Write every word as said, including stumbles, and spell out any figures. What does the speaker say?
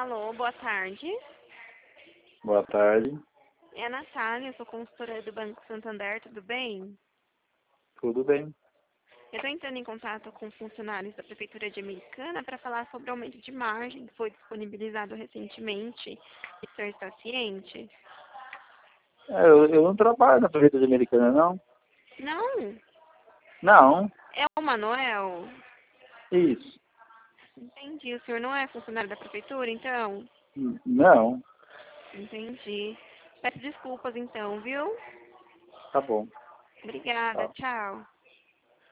Alô, boa tarde. Boa tarde, É a Natália, eu sou consultora do Banco Santander, tudo bem? tudo bem? Eu estou entrando em contato com funcionários da Prefeitura de Americana para falar sobre o aumento de margem que foi disponibilizado recentemente. O senhor está ciente? É, eu, eu não trabalho na Prefeitura Americana, não? Não, Não, é o Manuel. isso. Entendi, o senhor não é funcionário da Prefeitura, então? N- Não, Entendi. Peço desculpas então, viu? tá bom. Obrigada, Tá. tchau.